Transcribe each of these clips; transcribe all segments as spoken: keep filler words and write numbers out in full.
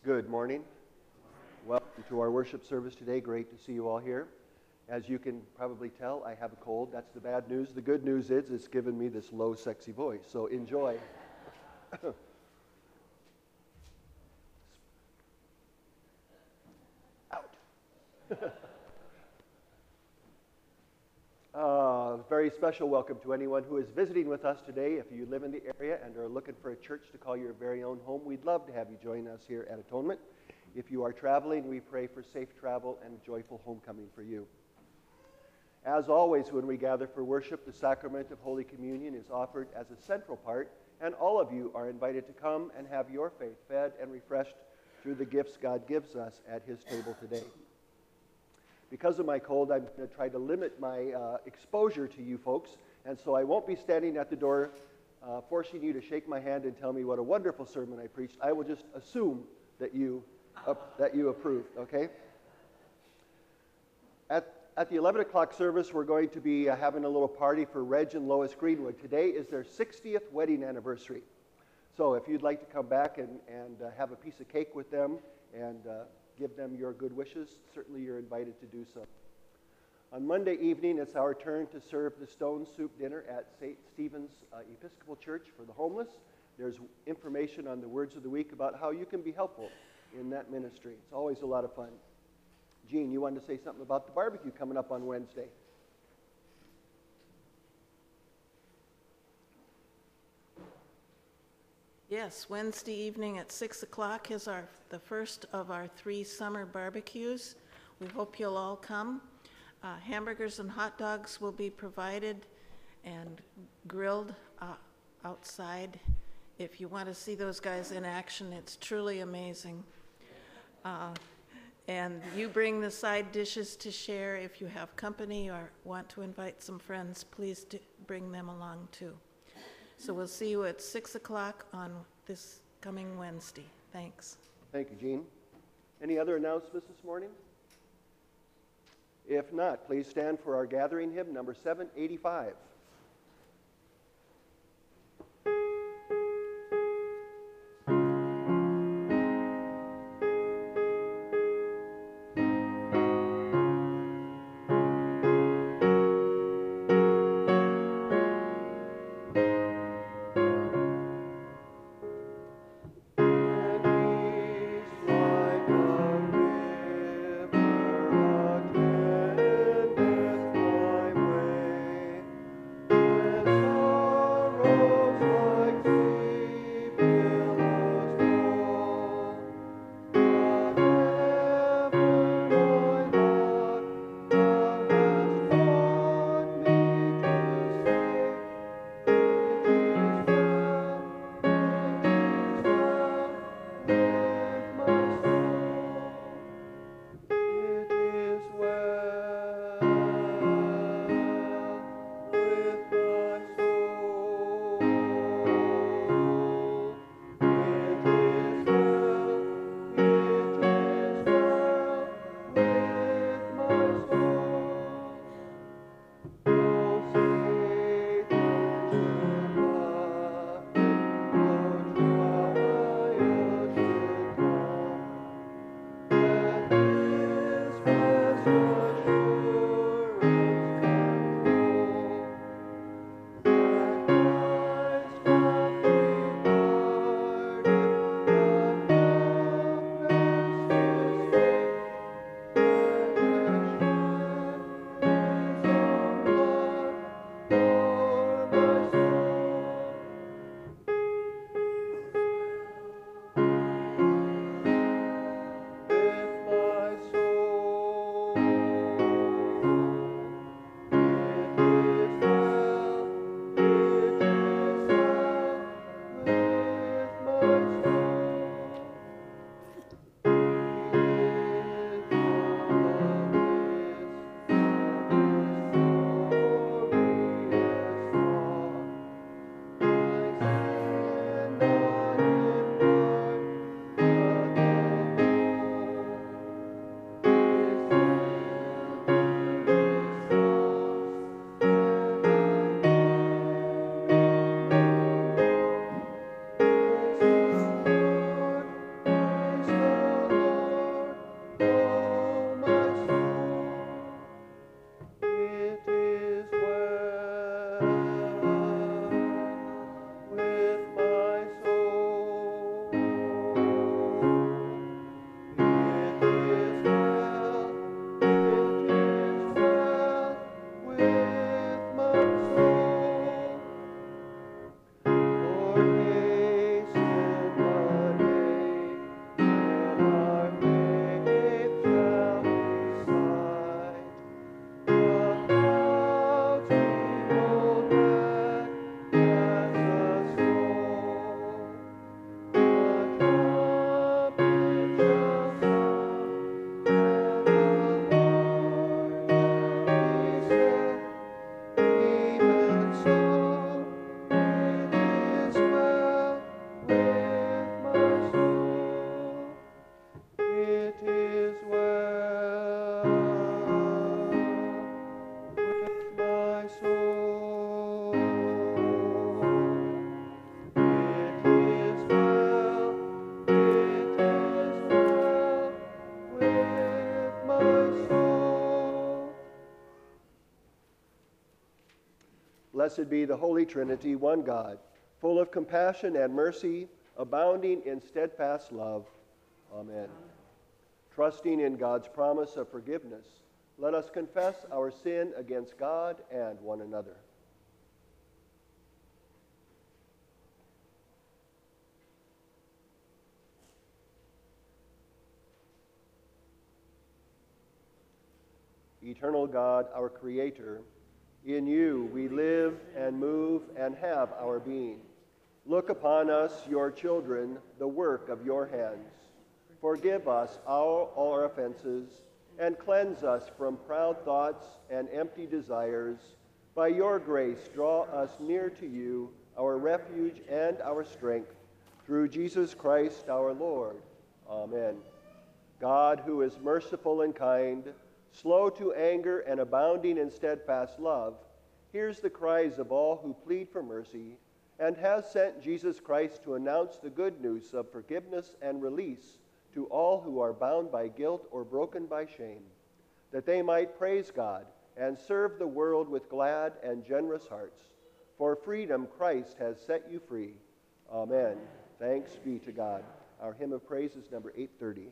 Good morning. Welcome to our worship service today. Great to see you all here. As you can probably tell, I have a cold. That's the bad news. The good news is it's given me this low, sexy voice. So enjoy. Out. uh, very special welcome to anyone who is visiting with us today. If you live in the area and are looking for a church to call your very own home, we'd love to have you join us here at Atonement. If you are traveling, we pray for safe travel and joyful homecoming for you. As always, when we gather for worship, the sacrament of Holy Communion is offered as a central part, and all of you are invited to come and have your faith fed and refreshed through the gifts God gives us at his table today. Because of my cold, I'm going to try to limit my uh, exposure to you folks, and so I won't be standing at the door uh, forcing you to shake my hand and tell me what a wonderful sermon I preached. I will just assume that you, uh, that you approved, okay? At At the eleven o'clock service, we're going to be uh, having a little party for Reg and Lois Greenwood. Today is their sixtieth wedding anniversary. So if you'd like to come back and, and uh, have a piece of cake with them and uh, give them your good wishes, certainly you're invited to do so. On Monday evening, it's our turn to serve the Stone Soup Dinner at Saint Stephen's uh, Episcopal Church for the homeless. There's information on the words of the week about how you can be helpful in that ministry. It's always a lot of fun. Gene, you wanted to say something about the barbecue coming up on Wednesday. Yes, Wednesday evening at six o'clock is our the first of our three summer barbecues. We hope you'll all come. Uh, hamburgers and hot dogs will be provided and grilled uh, outside. If you want to see those guys in action, it's truly amazing. Uh, And you bring the side dishes to share. If you have company or want to invite some friends, please do bring them along too. So we'll see you at six o'clock on this coming Wednesday. Thanks. Thank you, Gene. Any other announcements this morning? If not, please stand for our gathering hymn, number seven eighty-five. Blessed be the Holy Trinity, one God, full of compassion and mercy, abounding in steadfast love. Amen. Trusting in God's promise of forgiveness, let us confess our sin against God and one another. Eternal God, our Creator, in you we live and move and have our being. Look upon us, your children, the work of your hands. Forgive us all our offenses and cleanse us from proud thoughts and empty desires. By your grace, draw us near to you, our refuge and our strength, through Jesus Christ our Lord. Amen. God, who is merciful and kind, slow to anger and abounding in steadfast love, hears the cries of all who plead for mercy, and has sent Jesus Christ to announce the good news of forgiveness and release to all who are bound by guilt or broken by shame, that they might praise God and serve the world with glad and generous hearts. For freedom Christ has set you free. Amen. Thanks be to God. Our hymn of praise is number eight thirty.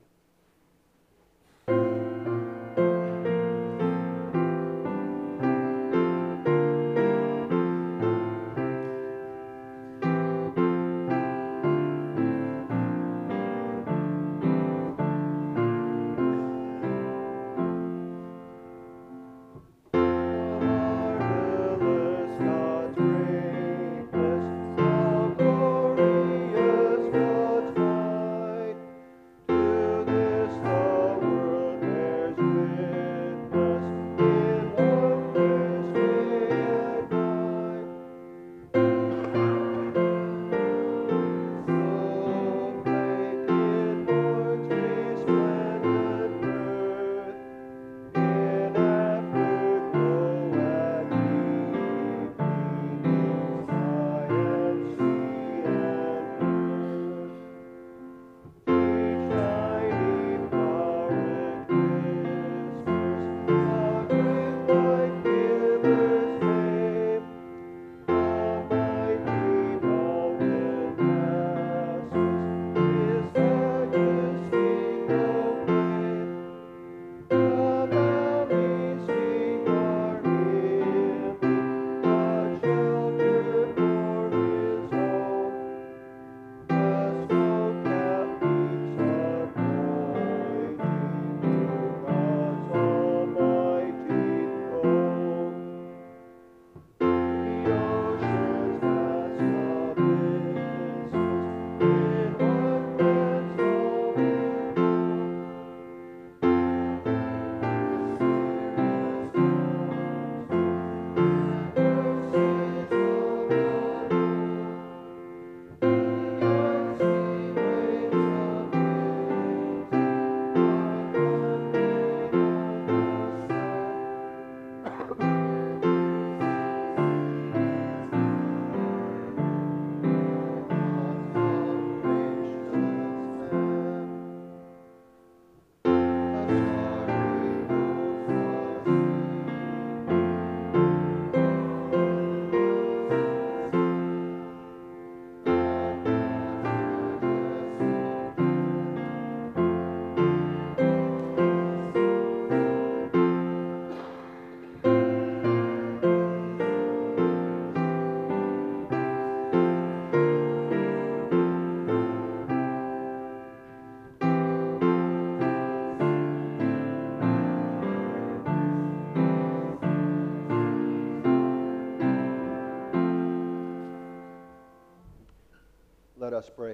Let us pray.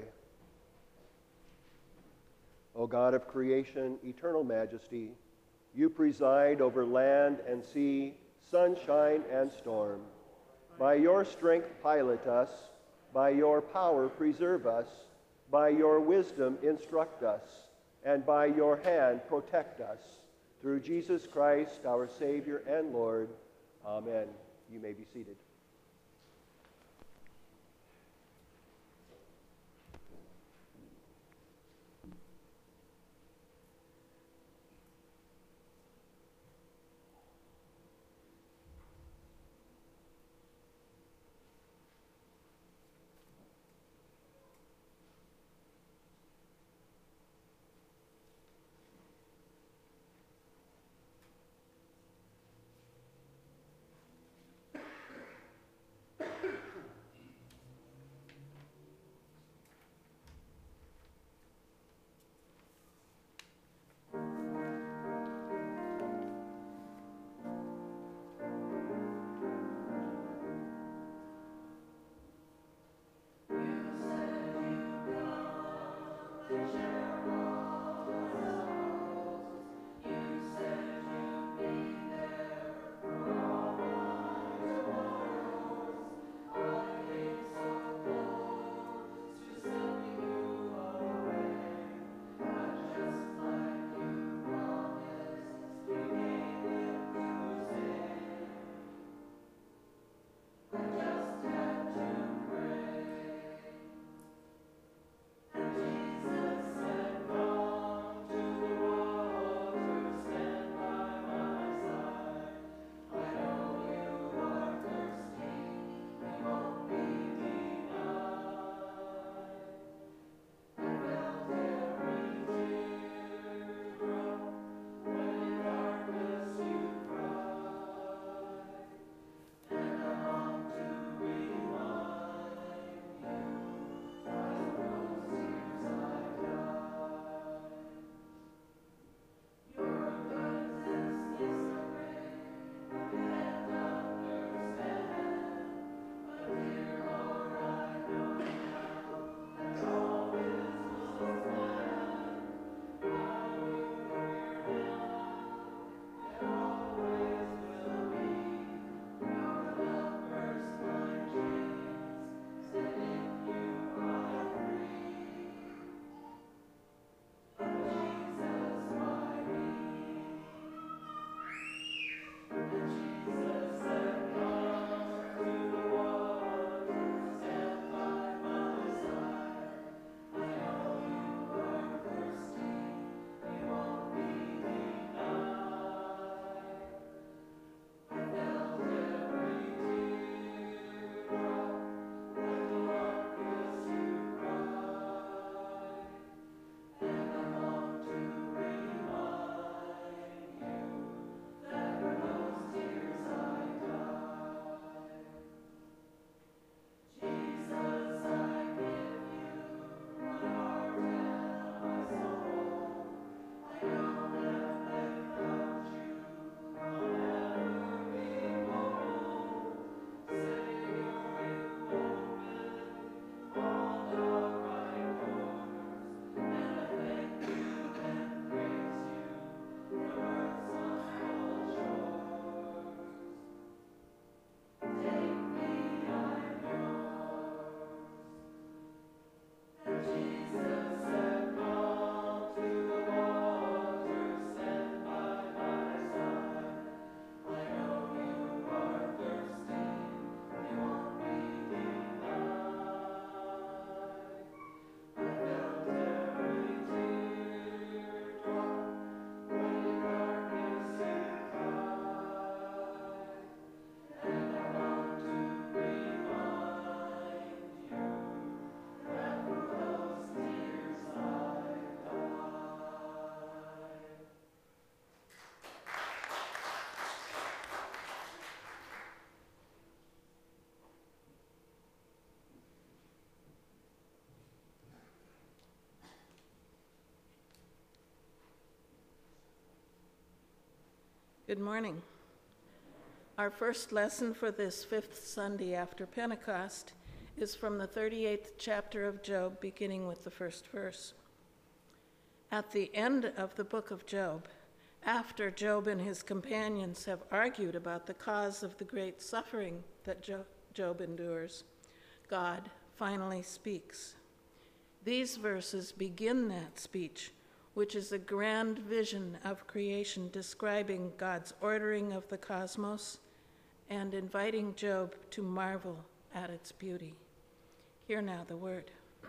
O God of creation, eternal majesty, you preside over land and sea, sunshine and storm. By your strength pilot us, by your power preserve us, by your wisdom instruct us, and by your hand protect us. Through Jesus Christ, our Savior and Lord. Amen. You may be seated. Good morning. Our first lesson for this fifth Sunday after Pentecost is from the thirty-eighth chapter of Job, beginning with the first verse. At the end of the book of Job, after Job and his companions have argued about the cause of the great suffering that Jo- Job endures, God finally speaks. These verses begin that speech, which is a grand vision of creation describing God's ordering of the cosmos and inviting Job to marvel at its beauty. Hear now the word.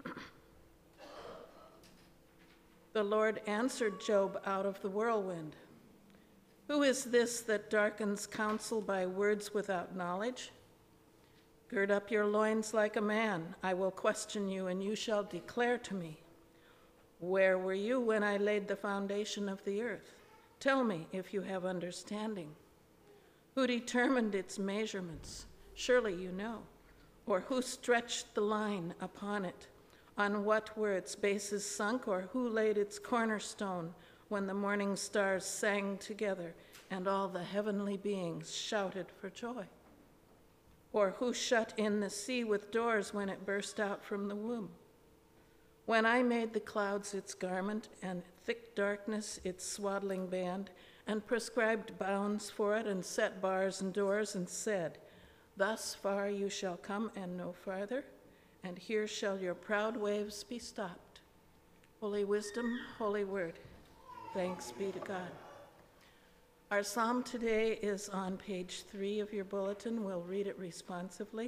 The Lord answered Job out of the whirlwind. Who is this that darkens counsel by words without knowledge? Gird up your loins like a man. I will question you, and you shall declare to me. Where were you when I laid the foundation of the earth? Tell me if you have understanding. Who determined its measurements? Surely you know. Or who stretched the line upon it? On what were its bases sunk, or who laid its cornerstone when the morning stars sang together and all the heavenly beings shouted for joy? Or who shut in the sea with doors when it burst out from the womb? When I made the clouds its garment and thick darkness its swaddling band, and prescribed bounds for it and set bars and doors and said, thus far you shall come and no farther, and here shall your proud waves be stopped. Holy wisdom, holy word, thanks be to God. Our psalm today is on page three of your bulletin. We'll read it responsively.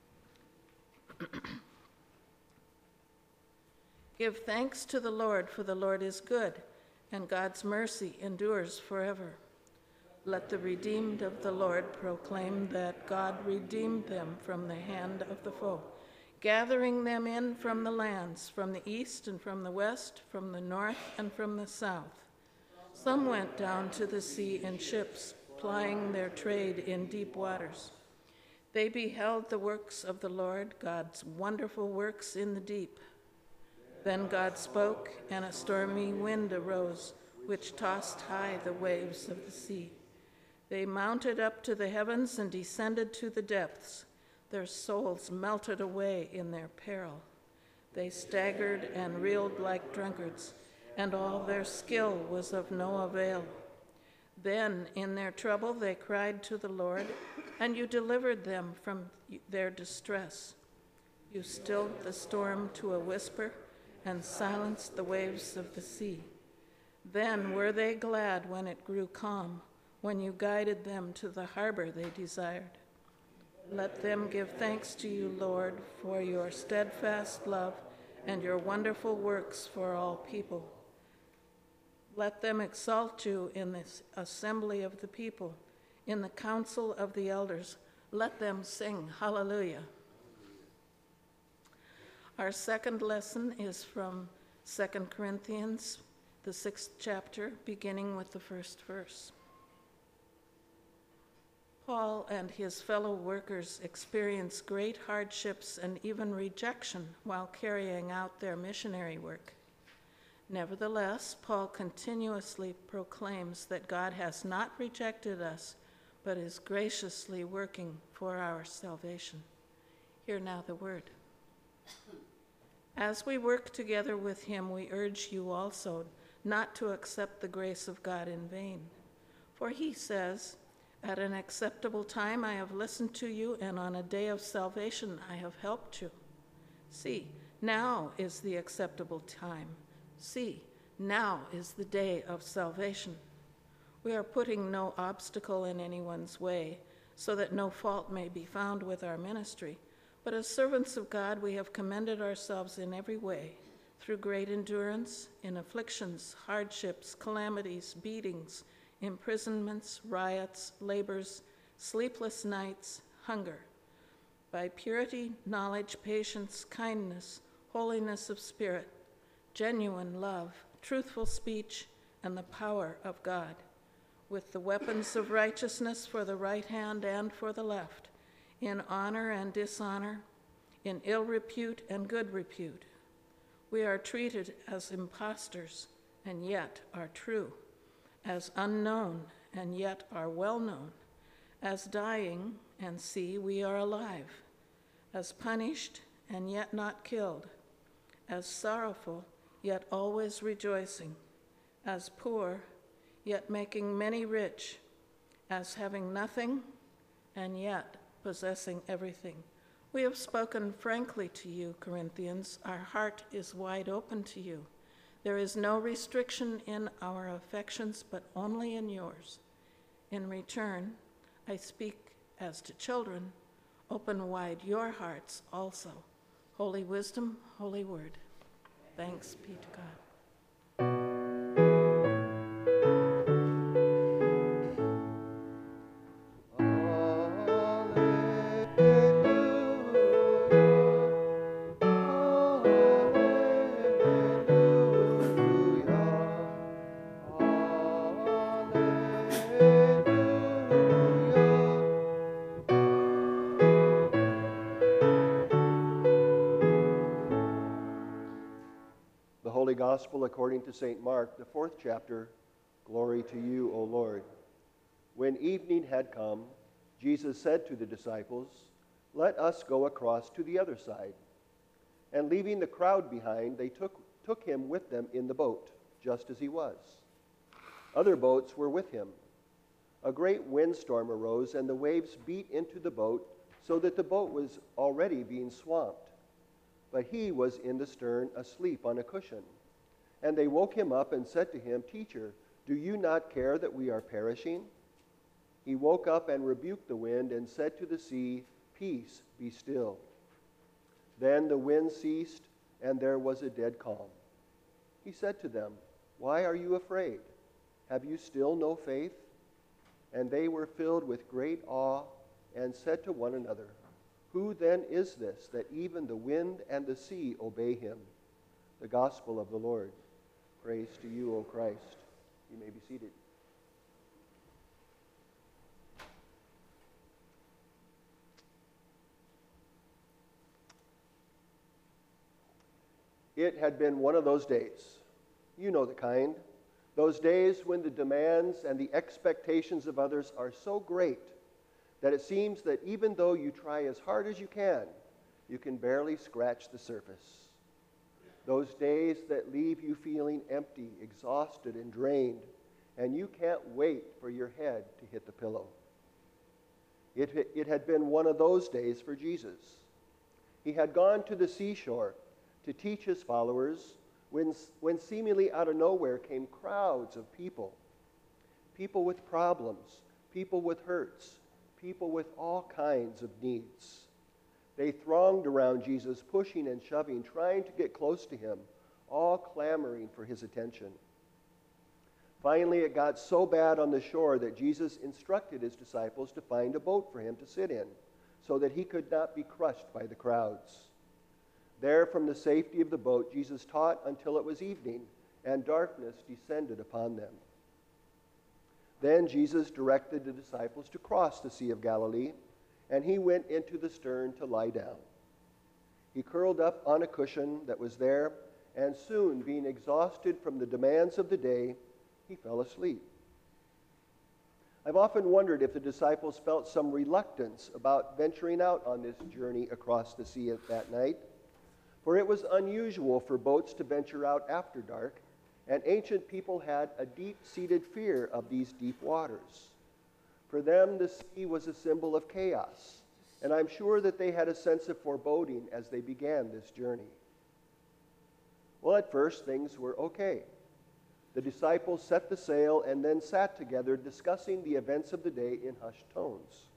Give thanks to the Lord, for the Lord is good, and God's mercy endures forever. Let the redeemed of the Lord proclaim that God redeemed them from the hand of the foe, gathering them in from the lands, from the east and from the west, from the north and from the south. Some went down to the sea in ships, plying their trade in deep waters. They beheld the works of the Lord, God's wonderful works in the deep. Then God spoke, and a stormy wind arose, which tossed high the waves of the sea. They mounted up to the heavens and descended to the depths. Their souls melted away in their peril. They staggered and reeled like drunkards, and all their skill was of no avail. Then in their trouble they cried to the Lord, and you delivered them from their distress. You stilled the storm to a whisper and silenced the waves of the sea. Then were they glad when it grew calm, when you guided them to the harbor they desired. Let them give thanks to you, Lord, for your steadfast love and your wonderful works for all people. Let them exalt you in this assembly of the people, in the council of the elders. Let them sing hallelujah. Our second lesson is from Second Corinthians, the sixth chapter, beginning with the first verse. Paul and his fellow workers experienced great hardships and even rejection while carrying out their missionary work. Nevertheless, Paul continuously proclaims that God has not rejected us, but is graciously working for our salvation. Hear now the word. As we work together with him, we urge you also not to accept the grace of God in vain. For he says, at an acceptable time I have listened to you, and on a day of salvation I have helped you. See, now is the acceptable time. See, now is the day of salvation. We are putting no obstacle in anyone's way, so that no fault may be found with our ministry. But as servants of God, we have commended ourselves in every way, through great endurance, in afflictions, hardships, calamities, beatings, imprisonments, riots, labors, sleepless nights, hunger, by purity, knowledge, patience, kindness, holiness of spirit, genuine love, truthful speech, and the power of God, with the weapons of righteousness for the right hand and for the left, in honor and dishonor, in ill repute and good repute. We are treated as impostors, and yet are true, as unknown, and yet are well known, as dying, and see, we are alive, as punished, and yet not killed, as sorrowful, yet always rejoicing, as poor, yet making many rich, as having nothing, and yet possessing everything. We have spoken frankly to you, Corinthians. Our heart is wide open to you. There is no restriction in our affections, but only in yours. In return, I speak as to children. Open wide your hearts also. Holy wisdom, holy word. Thanks be to God. The Holy Gospel according to Saint Mark, the fourth chapter. Glory to you, O Lord. When evening had come, Jesus said to the disciples, "Let us go across to the other side." And leaving the crowd behind, they took, took him with them in the boat, just as he was. Other boats were with him. A great windstorm arose, and the waves beat into the boat, so that the boat was already being swamped. But he was in the stern, asleep on a cushion. And they woke him up and said to him, "Teacher, do you not care that we are perishing?" He woke up and rebuked the wind and said to the sea, "Peace, be still." Then the wind ceased, and there was a dead calm. He said to them, "Why are you afraid? Have you still no faith?" And they were filled with great awe and said to one another, "Who then is this, that even the wind and the sea obey him?" The Gospel of the Lord. Praise to you, O Christ. You may be seated. It had been one of those days. You know the kind. Those days when the demands and the expectations of others are so great that it seems that even though you try as hard as you can, you can barely scratch the surface. Those days that leave you feeling empty, exhausted, and drained, and you can't wait for your head to hit the pillow. It, it had been one of those days for Jesus. He had gone to the seashore to teach his followers when, when seemingly out of nowhere came crowds of people. People with problems, people with hurts, people with all kinds of needs. They thronged around Jesus, pushing and shoving, trying to get close to him, all clamoring for his attention. Finally, it got so bad on the shore that Jesus instructed his disciples to find a boat for him to sit in, so that he could not be crushed by the crowds. There, from the safety of the boat, Jesus taught until it was evening, and darkness descended upon them. Then Jesus directed the disciples to cross the Sea of Galilee, and he went into the stern to lie down. He curled up on a cushion that was there, and soon, being exhausted from the demands of the day, he fell asleep. I've often wondered if the disciples felt some reluctance about venturing out on this journey across the sea that night, for it was unusual for boats to venture out after dark, and ancient people had a deep-seated fear of these deep waters. For them, the sea was a symbol of chaos, and I'm sure that they had a sense of foreboding as they began this journey. Well, at first, things were okay. The disciples set the sail and then sat together discussing the events of the day in hushed tones.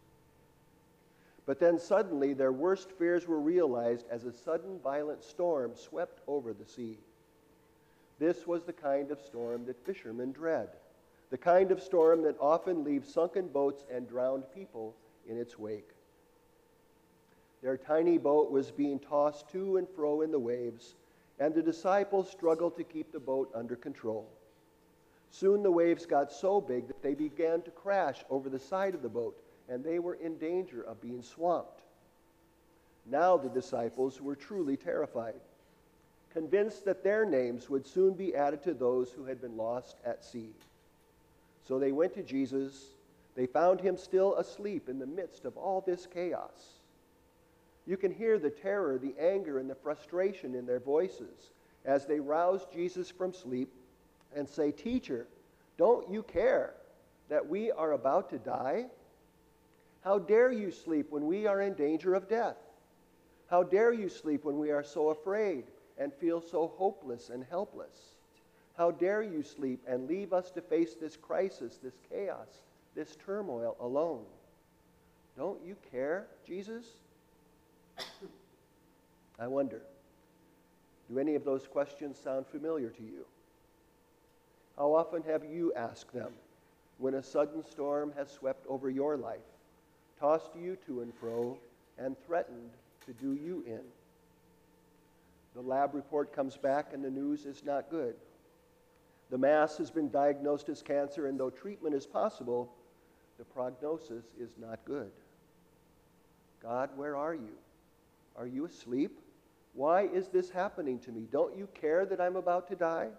But then suddenly their worst fears were realized as a sudden violent storm swept over the sea. This was the kind of storm that fishermen dread, the kind of storm that often leaves sunken boats and drowned people in its wake. Their tiny boat was being tossed to and fro in the waves, and the disciples struggled to keep the boat under control. Soon the waves got so big that they began to crash over the side of the boat, and they were in danger of being swamped. Now the disciples were truly terrified, convinced that their names would soon be added to those who had been lost at sea. So they went to Jesus. They found him still asleep in the midst of all this chaos. You can hear the terror, the anger, and the frustration in their voices as they rouse Jesus from sleep and say, "Teacher, don't you care that we are about to die? How dare you sleep when we are in danger of death? How dare you sleep when we are so afraid and feel so hopeless and helpless? How dare you sleep and leave us to face this crisis, this chaos, this turmoil alone? Don't you care, Jesus?" I wonder, do any of those questions sound familiar to you? How often have you asked them when a sudden storm has swept over your life, tossed you to and fro, and threatened to do you in? The lab report comes back and the news is not good. The mass has been diagnosed as cancer, and though treatment is possible, the prognosis is not good. God, where are you? Are you asleep? Why is this happening to me? Don't you care that I'm about to die?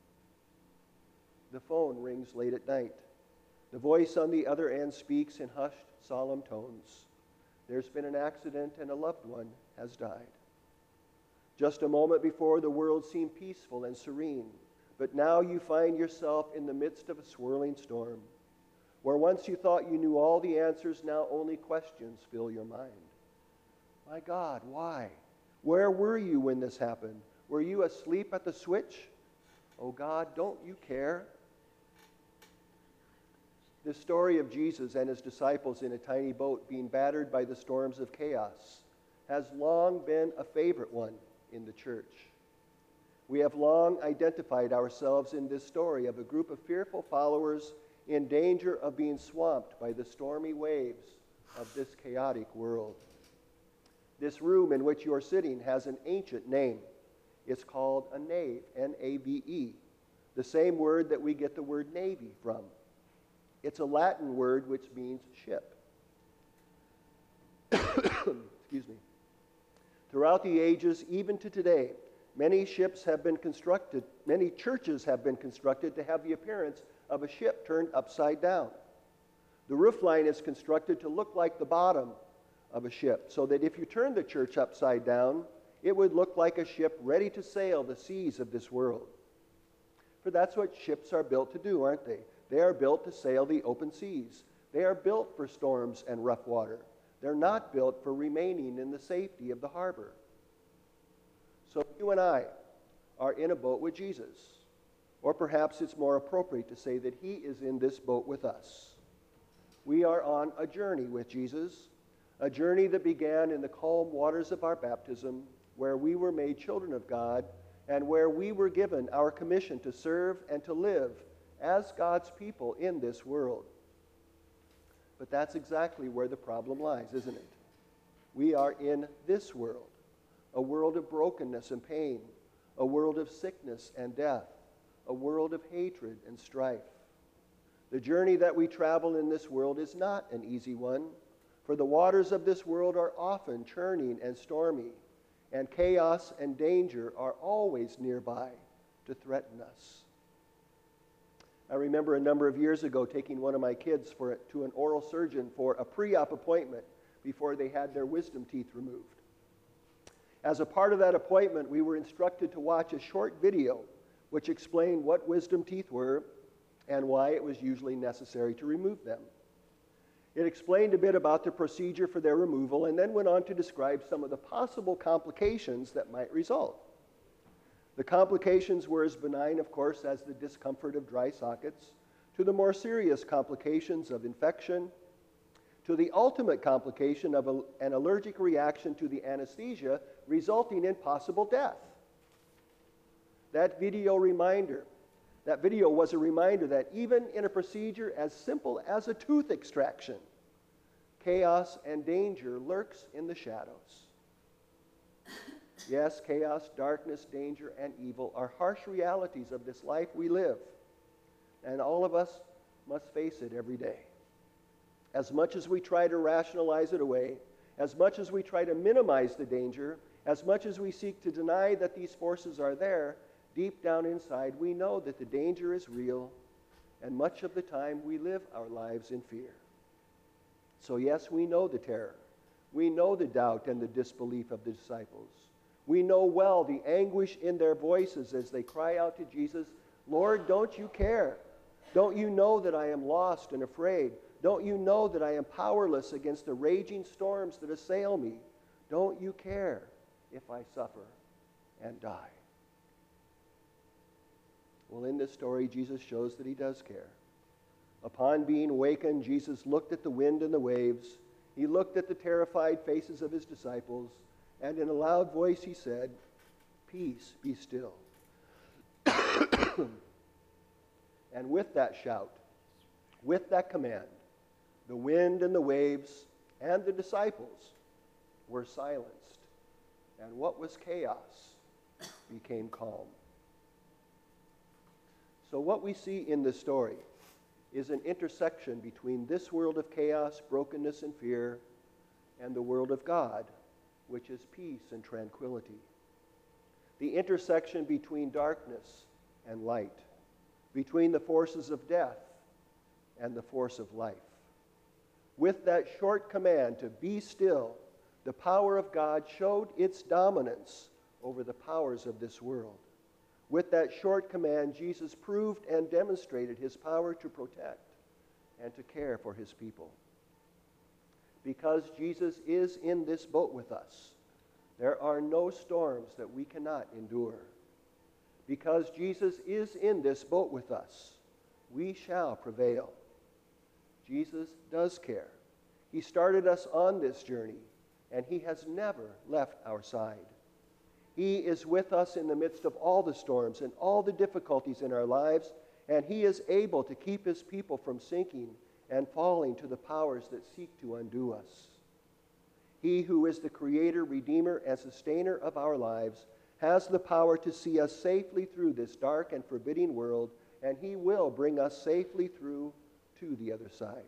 The phone rings late at night. The voice on the other end speaks in hushed, solemn tones. There's been an accident and a loved one has died. Just a moment before, the world seemed peaceful and serene, but now you find yourself in the midst of a swirling storm. Where once you thought you knew all the answers, now only questions fill your mind. My God, why? Where were you when this happened? Were you asleep at the switch? Oh God, don't you care? This story of Jesus and his disciples in a tiny boat being battered by the storms of chaos has long been a favorite one in the church. We have long identified ourselves in this story of a group of fearful followers in danger of being swamped by the stormy waves of this chaotic world. This room in which you're sitting has an ancient name. It's called a nave, N A V E, the same word that we get the word navy from. It's a Latin word which means ship. Excuse me. Throughout the ages, even to today, many ships have been constructed, many churches have been constructed to have the appearance of a ship turned upside down. The roofline is constructed to look like the bottom of a ship, so that if you turn the church upside down, it would look like a ship ready to sail the seas of this world. For that's what ships are built to do, aren't they? They are built to sail the open seas. They are built for storms and rough water. They're not built for remaining in the safety of the harbor. So you and I are in a boat with Jesus. Or perhaps it's more appropriate to say that he is in this boat with us. We are on a journey with Jesus, a journey that began in the calm waters of our baptism, where we were made children of God and where we were given our commission to serve and to live as God's people in this world. But that's exactly where the problem lies, isn't it? We are in this world, a world of brokenness and pain, a world of sickness and death, a world of hatred and strife. The journey that we travel in this world is not an easy one, for the waters of this world are often churning and stormy, and chaos and danger are always nearby to threaten us. I remember a number of years ago taking one of my kids for a, to an oral surgeon for a pre-op appointment before they had their wisdom teeth removed. As a part of that appointment, we were instructed to watch a short video which explained what wisdom teeth were and why it was usually necessary to remove them. It explained a bit about the procedure for their removal and then went on to describe some of the possible complications that might result. The complications were as benign, of course, as the discomfort of dry sockets, to the more serious complications of infection, to the ultimate complication of a, an allergic reaction to the anesthesia resulting in possible death. That video reminder, that video was a reminder that even in a procedure as simple as a tooth extraction, chaos and danger lurks in the shadows. Yes, chaos, darkness, danger, and evil are harsh realities of this life we live, and all of us must face it every day. As much as we try to rationalize it away, as much as we try to minimize the danger, as much as we seek to deny that these forces are there, deep down inside we know that the danger is real And much of the time we live our lives in fear. So yes, we know the terror. We know the doubt and the disbelief of the disciples. We know well the anguish in their voices as they cry out to Jesus, Lord, don't you care? Don't you know that I am lost and afraid? Don't you know that I am powerless against the raging storms that assail me? Don't you care if I suffer and die? Well, in this story, Jesus shows that he does care. Upon being awakened, Jesus looked at the wind and the waves. He looked at the terrified faces of his disciples, and in a loud voice he said, Peace, be still. And with that shout, with that command, the wind and the waves and the disciples were silenced, and what was chaos became calm. So what we see in this story is an intersection between this world of chaos, brokenness, and fear, and the world of God, which is peace and tranquility. The intersection between darkness and light, between the forces of death and the force of life. With that short command to be still, the power of God showed its dominance over the powers of this world. With that short command, Jesus proved and demonstrated his power to protect and to care for his people. Because Jesus is in this boat with us, there are no storms that we cannot endure. Because Jesus is in this boat with us, we shall prevail. Jesus does care. He started us on this journey, and he has never left our side. He is with us in the midst of all the storms and all the difficulties in our lives, and he is able to keep his people from sinking and falling to the powers that seek to undo us. He who is the creator, redeemer, and sustainer of our lives has the power to see us safely through this dark and forbidding world, and he will bring us safely through to the other side.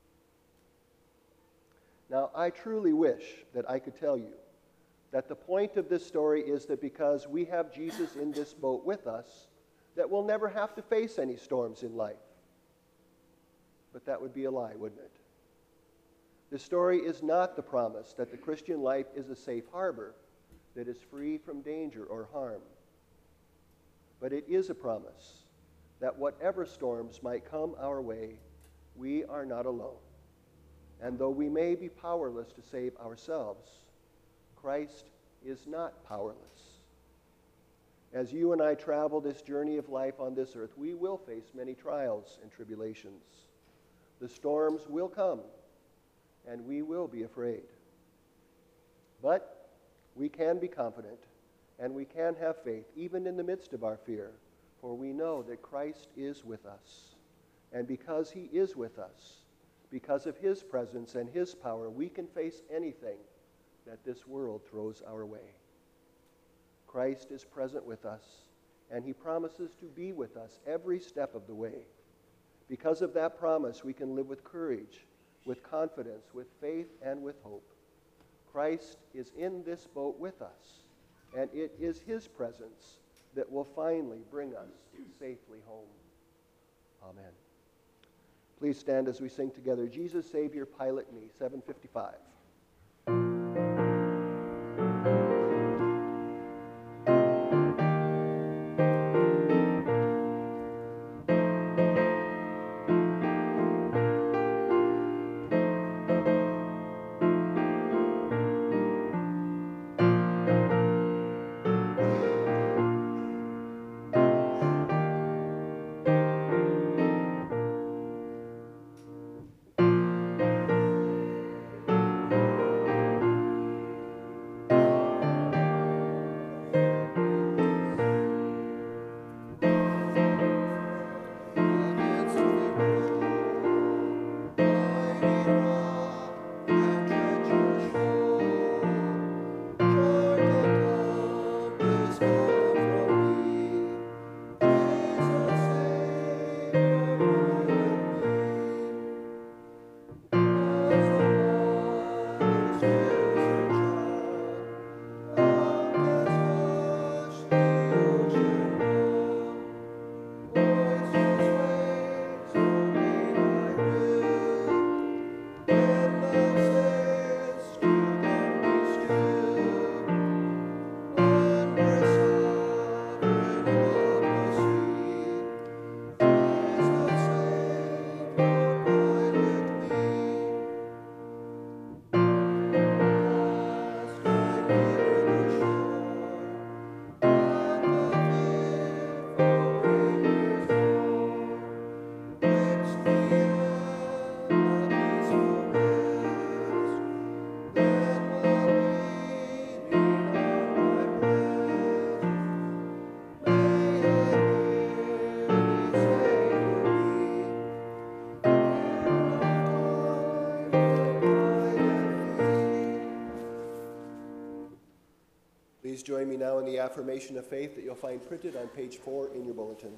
Now, I truly wish that I could tell you that the point of this story is that because we have Jesus in this boat with us, that we'll never have to face any storms in life. But that would be a lie, wouldn't it? The story is not the promise that the Christian life is a safe harbor that is free from danger or harm. But it is a promise that whatever storms might come our way, we are not alone. And though we may be powerless to save ourselves, Christ is not powerless. As you and I travel this journey of life on this earth, we will face many trials and tribulations. The storms will come, and we will be afraid. But we can be confident, and we can have faith, even in the midst of our fear, for we know that Christ is with us. And because he is with us, because of his presence and his power, we can face anything that this world throws our way. Christ is present with us, and he promises to be with us every step of the way. Because of that promise, we can live with courage, with confidence, with faith, and with hope. Christ is in this boat with us, and it is his presence that will finally bring us safely home. Amen. Please stand as we sing together, Jesus, Savior, Pilot Me, seven fifty-five. Please join me now in the affirmation of faith that you'll find printed on page four in your bulletin.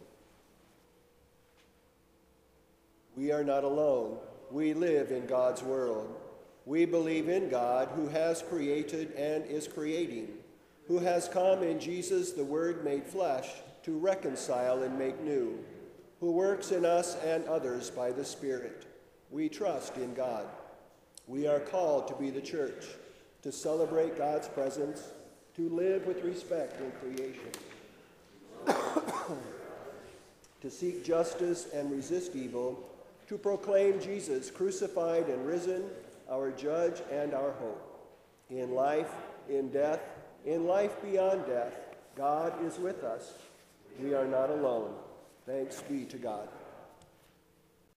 We are not alone. We live in God's world. We believe in God, who has created and is creating, who has come in Jesus, the Word made flesh, to reconcile and make new, who works in us and others by the Spirit. We trust in God. We are called to be the church, to celebrate God's presence, to live with respect in creation, to seek justice and resist evil, to proclaim Jesus crucified and risen, our judge and our hope. In life, in death, in life beyond death, God is with us. We are not alone. Thanks be to God.